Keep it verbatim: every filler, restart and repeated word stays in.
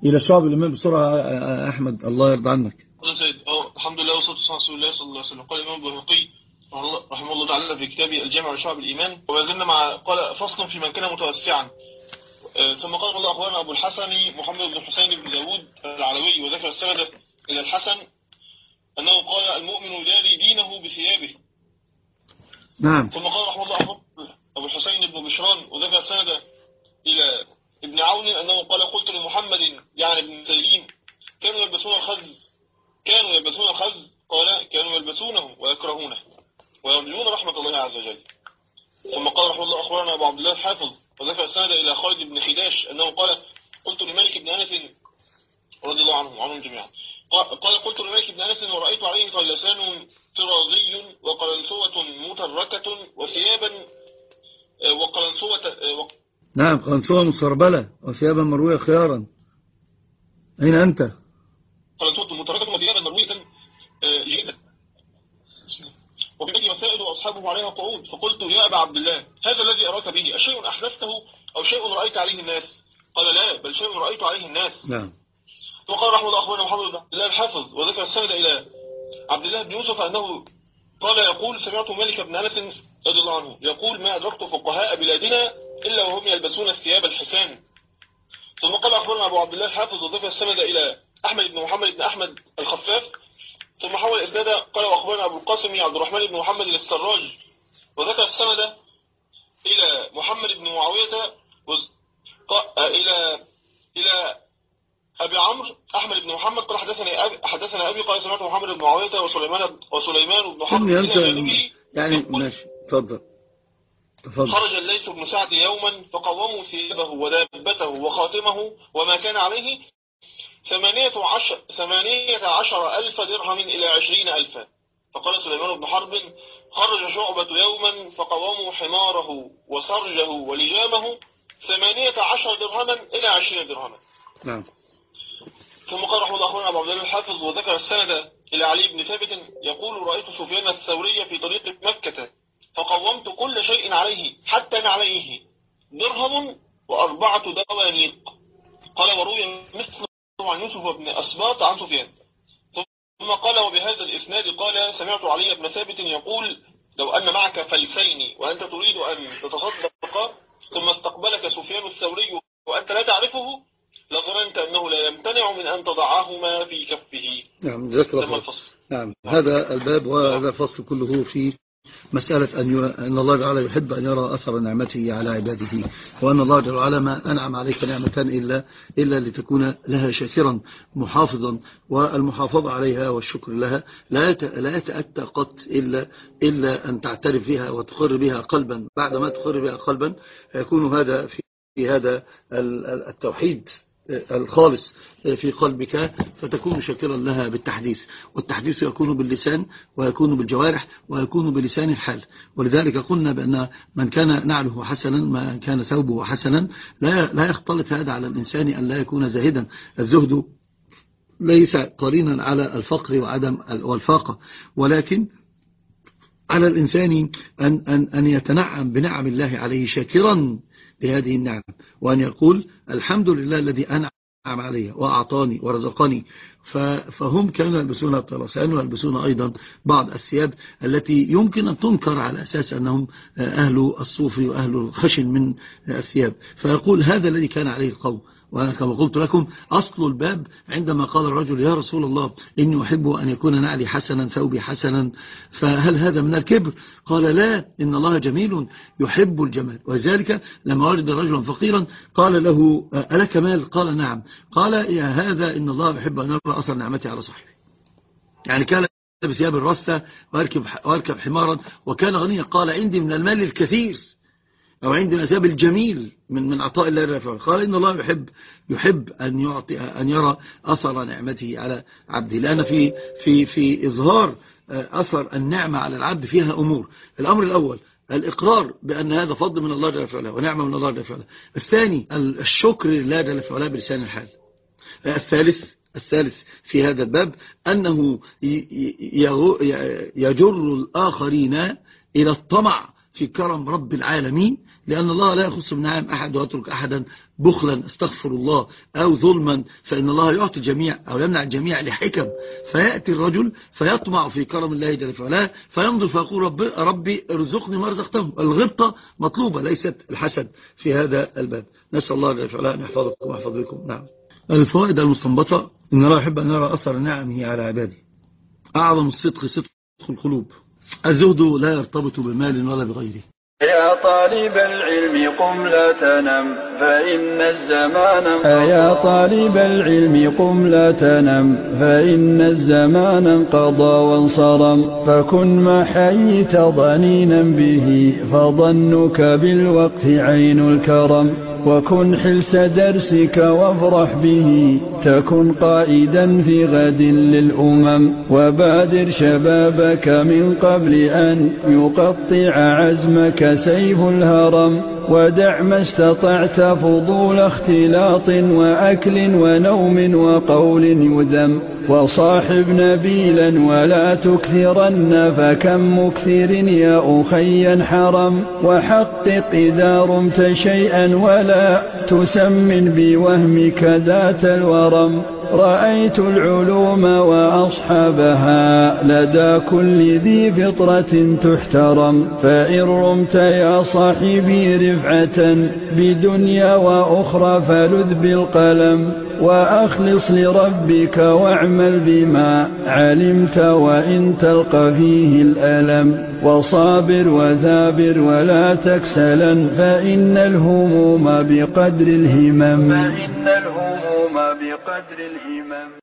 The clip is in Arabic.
إلى شعب الإيمان بسرعة يا أحمد، الله يرضى عنك. سيد الحمد لله والصلاة والسلام على رسول الله صلى الله عليه وسلم. قال الإمام البيهقي رحمه الله تعالى في كتابه الجامع لشعب الإيمان، وما مع قال فصل في من كان متوسعا. ثم قال الله أخبرنا أبو الحسن محمد بن حسين بن داود العلوي، وذكر السند إلى الحسن أنه قال المؤمن يداري دينه بثيابه. نعم. ثم قال رحمه الله أبو الحسين بن بشران، وذكر السند إلى ابن عون أنه قال قلت لمحمد يعني ابن سيرين كانوا يلبسون الخز كانوا يلبسون الخز قال كانوا يلبسونه ويكرهونه ويرجون رحمة الله عز وجل. ثم قال رحمه الله أخبرنا أبو عبد الله الحافظ، وذكر السند إلى خالد بن خداش أنه قال قلت لمالك بن أنس رضي الله عنهم عنهم جميعا قال قلت لمالك بن أنس ورأيت عليه طلسان طرازي وقلنسوة متركة وثيابا وقلنسوة و... نعم، قلنسوة مسربلة وثيابا مروية خيارا. أين أنت؟ قلنسوة متركة وثيابا مروية جدا، وفي بيتي مسائل وأصحابه عليها قعود. فقلت يا أبا عبد الله هذا الذي أراك به أشيء أحدثته أو شيء رأيت عليه الناس؟ قال لا، بل شيء رأيت عليه الناس. نعم. وقال رحمه الله أخبرنا محمد بن الله الحافظ، وذكر السند إلى عبد الله بن يوسف أنه قال يقول سمعت مالك بن أنس رضي الله عنه يقول ما أدركت فقهاء بلادنا إلا وهم يلبسون الثياب الحسان. ثم قال أخبرنا أبو عبد الله الحافظ، وذكر السند إلى أحمد بن محمد بن أحمد الخفاف. ثم حول الإسناد قال وأخبرنا أبو القاسم عبد الرحمن بن محمد السراج، وذكر السند إلى محمد بن معاوية إلى إلى أبي عمرو أحمد بن محمد قال حدثنا أبي حدثنا أبي قال سمعت محمد بن معاوية وسليمان وسليمان بن حرب يعني ماشي. تفضل تفضل. خرج الليث بن سعد يوما فقوموا ثيابه ودابته وخاتمه وما كان عليه ثمانية عشر, ثمانية عشر ألف درهم إلى عشرين ألفا. فقال سليمان بن حرب خرج شعبة يوما فقوموا حماره وسرجه ولجامه ثمانية عشر درهما إلى عشرين درهما. نعم. ثم قال رحمه الله أخبرنا أبو عبد الله الحافظ، وذكر السند إلى علي بن ثابت يقول رأيت سفيان الثوري في طريق مكة فقومت كل شيء عليه حتى نعليه درهم وأربعة دوانيق. قال وروي مثل عن يوسف بن أسباط عن سفيان. ثم قال وبهذا الإسناد قال سمعت علي بن ثابت يقول لو أن معك فلسين وأنت تريد أن تتصدق ثم استقبلك سفيان الثوري وأنت لا تعرفه لظننت أنه لا يمتنع من أن تضعهما في كفه. نعم جزاك الله خير. نعم هذا الباب وهذا الفصل كله في مسألة أن, أن الله تعالى يحب أن يرى أثر نعمته على عباده، وأن الله جل وعلا ما أنعم عليك نعمة إلا, إلا لتكون لها شاكرا محافظا، والمحافظة عليها والشكر لها لا يتأتى قط إلا, إلا أن تعترف بها وتقر بها قلبا. بعد ما تقر بها قلبا يكون هذا في, في هذا التوحيد الخالص في قلبك، فتكون شاكرا لها بالتحديث، والتحديث يكون باللسان ويكون بالجوارح ويكون بلسان الحال. ولذلك قلنا بأن من كان نعله حسنا من كان ثوبه حسنا لا, لا يختلط هذا على الإنسان أن لا يكون زاهدا. الزهد ليس قرينا على الفقر وعدم والفاقة، ولكن على الإنسان أن, أن, أن يتنعم بنعم الله عليه شاكرا بهذه النعم، وأن يقول الحمد لله الذي أنعم علي وأعطاني ورزقني. فهم كانوا يلبسون الطلسان ويلبسون أيضا بعض الثياب التي يمكن أن تنكر على أساس أنهم أهل الصوف وأهل الخشن من الثياب. فيقول هذا الذي كان عليه القوم. وأنا كما قلت لكم أصل الباب عندما قال الرجل يا رسول الله إني أحب أن يكون نعلي حسنا ثوبي حسنا فهل هذا من الكبر؟ قال لا، إن الله جميل يحب الجمال. وذلك لما ورد رجلا فقيرا قال له ألك مال؟ قال نعم. قال يا هذا إن الله يحب أن يرى أثر نعمتي على صاحبي. يعني كان بثياب الرثة واركب, واركب حمارا وكان غنيا. قال عندي من المال الكثير أو عندي الأثياب الجميل من من عطاء الله الرافع. قال إن الله يحب يحب أن يعطي أن يرى أثر نعمته على عبده، لأن في في في إظهار أثر النعمة على العبد فيها أمور. الأمر الأول الإقرار بأن هذا فضل من الله جل وعلا ونعمة من الله جل وعلا. الثاني الشكر لله جل وعلا بلسان الحال. الثالث الثالث في هذا الباب أنه يجر الآخرين إلى الطمع في كرم رب العالمين، لأن الله لا يخص بنعم أحد ويترك أحدا بخلا استغفر الله أو ظلما، فإن الله يعطي الجميع أو يمنع الجميع لحكم. فيأتي الرجل فيطمع في كرم الله جل وعلا فينظر فيقول ربي, ربي ارزقني ما رزقتهم. الغبطة مطلوبة ليست الحسد في هذا الباب. نسأل الله جل وعلا أن يحفظكم ويحفظ بكم. نعم. الفوائد المستنبطة: إن الله يحب أن يرى أثر نعمه على عباده. أعظم الصدق صدق القلوب. الزهد لا يرتبط بمال ولا بغيره. يا طالب العلم قم لا تنم فإن الزمان انقضى. يا طالب العلم قم لا تنم فإن الزمان انقضى وانصرم. فكن ما حييت ضنينا به فظنك بالوقت عين الكرم. وكن حلس درسك وافرح به تكن قائدا في غد للأمم. وبادر شبابك من قبل أن يقطع عزمك سيف الهرم. ودع ما استطعت فضول اختلاط وأكل ونوم وقول يذم. وصاحب نبيلا ولا تكثرن فكم مكثر يا أخي حرم. وحقق إذا رمت شيئا ولا تسمن بوهمك ذات الورم. رأيت العلوم وأصحابها لدى كل ذي فطرة تحترم. فإن رمت يا صاحبي رفعة بدنيا وأخرى فلذ بالقلم. وأخلص لربك واعمل بما علمت وإن تلقى فيه الألم. وصابر وثابر ولا تكسلا فإن الهموم بقدر الهمم. فإن الهموم بقدر الهمم.